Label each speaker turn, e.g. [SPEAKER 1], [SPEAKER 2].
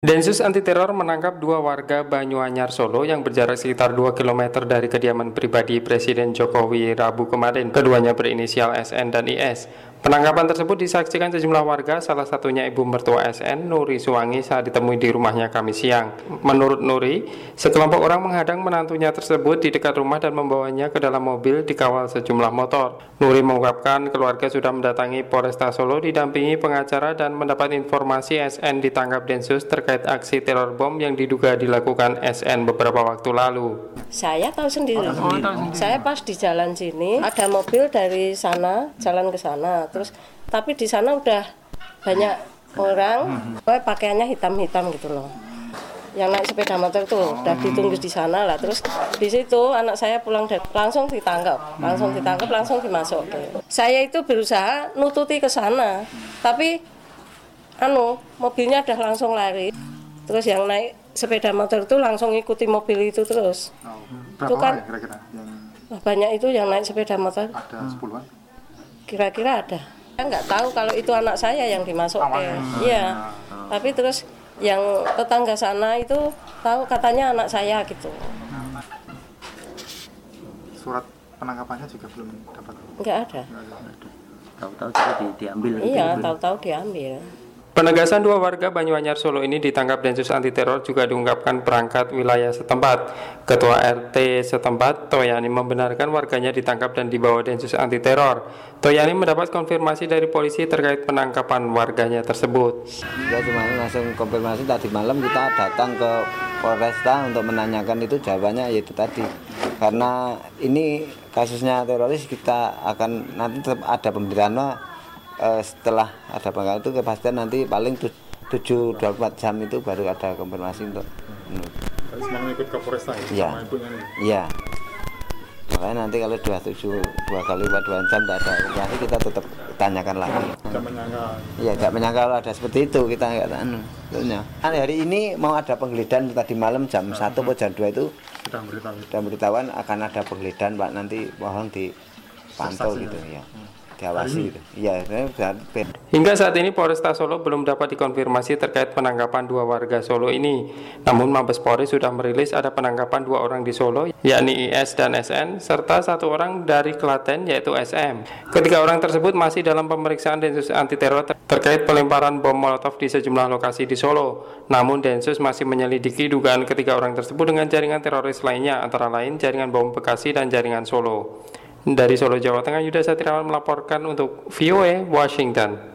[SPEAKER 1] Densus anti teror menangkap dua warga Banyuanyar Solo yang berjarak sekitar 2 km dari kediaman pribadi Presiden Jokowi Rabu kemarin. Keduanya berinisial SN dan IS. Penangkapan tersebut disaksikan sejumlah warga, salah satunya ibu mertua SN, Nuri Suwangi, saat ditemui di rumahnya Kamis siang. Menurut Nuri, sekelompok orang menghadang menantunya tersebut di dekat rumah dan membawanya ke dalam mobil dikawal sejumlah motor. Nuri mengungkapkan keluarga sudah mendatangi Polresta Solo didampingi pengacara dan mendapat informasi SN ditangkap Densus terkait aksi teror bom yang diduga dilakukan SN beberapa waktu lalu.
[SPEAKER 2] Saya tahu sendiri. Saya pas di jalan sini ada mobil dari sana jalan ke sana, terus tapi di sana udah banyak orang, pakaiannya hitam-hitam gitu loh. Yang naik sepeda motor tuh udah ditunggu di sana lah. Terus di situ anak saya pulang dan langsung ditangkap, langsung dimasukin. Saya itu berusaha nututi ke sana, tapi mobilnya udah langsung lari. Terus yang naik sepeda motor itu langsung ikuti mobil itu terus.
[SPEAKER 3] Berapa
[SPEAKER 2] itu kan
[SPEAKER 3] orang ya kira-kira yang
[SPEAKER 2] banyak itu yang naik sepeda motor.
[SPEAKER 3] ada 10-an?
[SPEAKER 2] Kira-kira ada. Saya nggak tahu kalau itu anak saya yang dimasukin. Iya. Tapi terus yang tetangga sana itu tahu katanya anak saya gitu.
[SPEAKER 3] Surat penangkapannya juga belum dapat?
[SPEAKER 2] Nggak ada.
[SPEAKER 4] Tahu-tahu juga diambil.
[SPEAKER 2] Iya, tahu-tahu diambil.
[SPEAKER 1] Penegasan dua warga Banyuanyar Solo ini ditangkap Densus anti teror juga diungkapkan perangkat wilayah setempat. Ketua RT setempat, Toyani, membenarkan warganya ditangkap dan dibawa Densus anti teror. Toyani mendapat konfirmasi dari polisi terkait penangkapan warganya tersebut.
[SPEAKER 4] Ya cuma langsung konfirmasi tadi malam kita datang ke Polresta untuk menanyakan itu, jawabannya yaitu tadi. Karena ini kasusnya teroris, kita akan nanti tetap ada pemberitaan. Setelah ada pengalaman itu kepastian nanti paling 7-24 jam itu baru ada konfirmasi untuk
[SPEAKER 3] Harus mau ikut ke Polresta
[SPEAKER 4] ya?
[SPEAKER 3] ya? Sama ibunya nih?
[SPEAKER 4] Iya. Makanya nanti kalau 2 kali 2 jam tidak ada konfirmasi, kita tetap tanyakan lagi.
[SPEAKER 3] Tidak menyangka.
[SPEAKER 4] Iya, tidak menyangka kalau ada seperti itu, kita nggak tahu. Hari ini mau ada penggeledahan tadi malam jam 1 atau jam 2 itu sudah memberitahuan akan ada penggeledahan, Pak, nanti mohon dipantau gitu ya. Diawasi gitu. Iya,
[SPEAKER 1] Hingga saat ini Polresta Solo belum dapat dikonfirmasi terkait penangkapan dua warga Solo ini. Namun Mabes Polri sudah merilis ada penangkapan 2 orang di Solo, yakni IS dan SN, serta 1 orang dari Klaten yaitu SM. Ketiga orang tersebut masih dalam pemeriksaan Densus anti teror terkait pelemparan bom Molotov di sejumlah lokasi di Solo. Namun Densus masih menyelidiki dugaan ketiga orang tersebut dengan jaringan teroris lainnya, antara lain jaringan bom Bekasi dan jaringan Solo. Dari Solo, Jawa Tengah, Yuda Satriawan melaporkan untuk VOA Washington.